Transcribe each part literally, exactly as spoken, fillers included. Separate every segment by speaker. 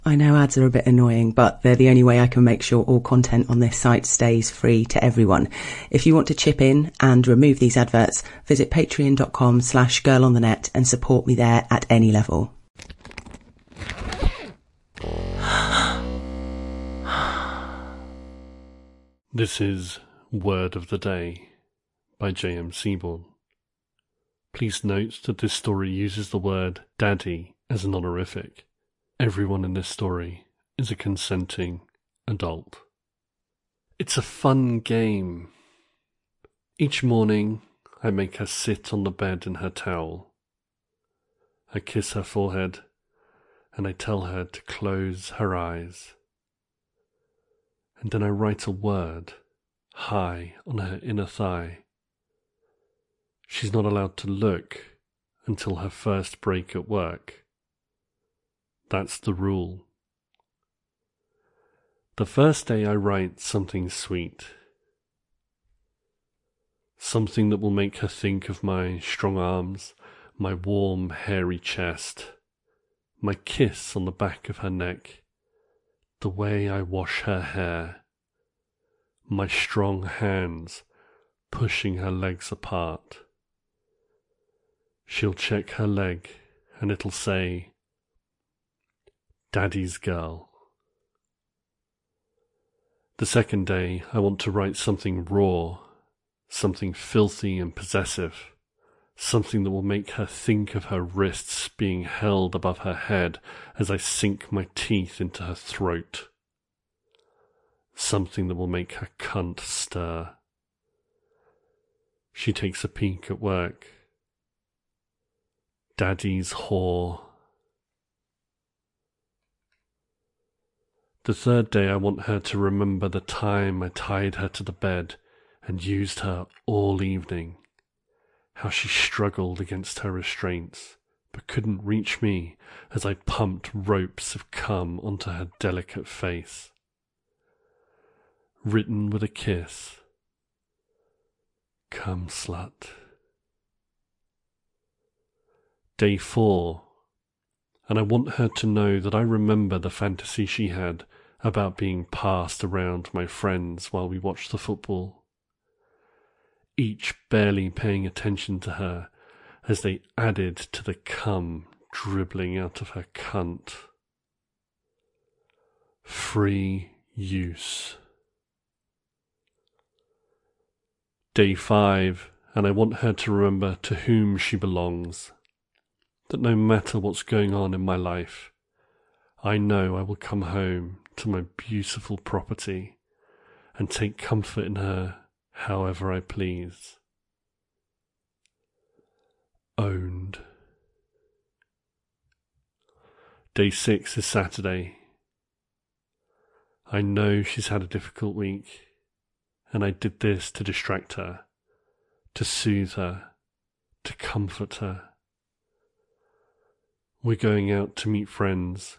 Speaker 1: I know ads are a bit annoying, but they're the only way I can make sure all content on this site stays free to everyone. If you want to chip in and remove these adverts, visit patreon.com slash girlonthenet and support me there at any level.
Speaker 2: This is Word of the Day by J M Seaborn. Please note that this story uses the word daddy as an honorific. Everyone in this story is a consenting adult. It's a fun game. Each morning I make her sit on the bed in her towel. I kiss her forehead and I tell her to close her eyes. And then I write a word high on her inner thigh. She's not allowed to look until her first break at work. That's the rule. The first day I write something sweet. Something that will make her think of my strong arms, my warm, hairy chest, my kiss on the back of her neck, the way I wash her hair, my strong hands pushing her legs apart. She'll check her leg and it'll say, Daddy's girl. The second day, I want to write something raw, something filthy and possessive, something that will make her think of her wrists being held above her head as I sink my teeth into her throat. Something that will make her cunt stir. She takes a peek at work. Daddy's whore. The third day I want her to remember the time I tied her to the bed and used her all evening, how she struggled against her restraints, but couldn't reach me as I pumped ropes of cum onto her delicate face. Written with a kiss, come slut. Day four, and I want her to know that I remember the fantasy she had about being passed around my friends while we watched the football, each barely paying attention to her as they added to the cum dribbling out of her cunt. Free use. Day five, and I want her to remember to whom she belongs, that no matter what's going on in my life, I know I will come home to my beautiful property and take comfort in her however I please. Owned. Day six is Saturday. I know she's had a difficult week, and I did this to distract her, to soothe her, to comfort her. We're going out to meet friends.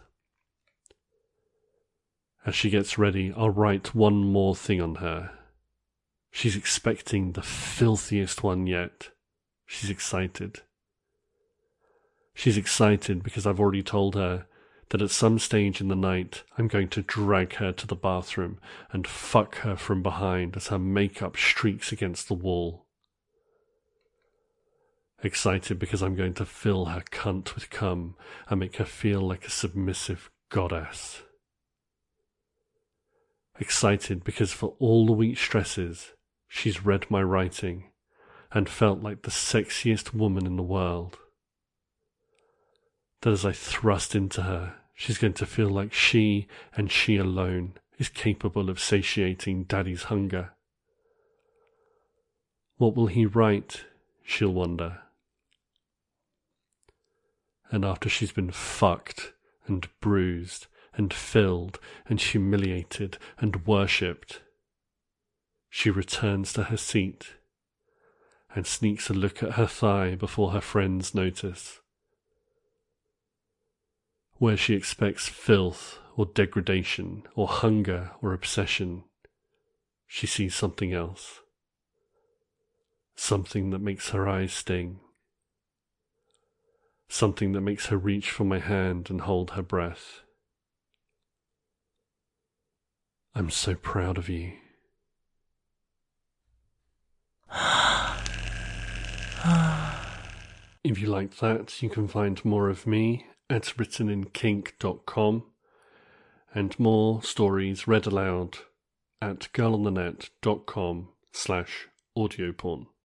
Speaker 2: As she gets ready, I'll write one more thing on her. She's expecting the filthiest one yet. She's excited. She's excited because I've already told her that at some stage in the night I'm going to drag her to the bathroom and fuck her from behind as her makeup streaks against the wall. Excited because I'm going to fill her cunt with cum and make her feel like a submissive goddess. Excited because for all the week's stresses, she's read my writing and felt like the sexiest woman in the world. That as I thrust into her, she's going to feel like she and she alone is capable of satiating Daddy's hunger. What will he write, she'll wonder. And after she's been fucked and bruised and filled and humiliated and worshipped, she returns to her seat and sneaks a look at her thigh before her friends notice. Where she expects filth or degradation or hunger or obsession, she sees something else. Something that makes her eyes sting. Something that makes her reach for my hand and hold her breath. I'm so proud of you. If you like that, you can find more of me at written in kink dot com and more stories read aloud at girl on the net dot com slash audio porn.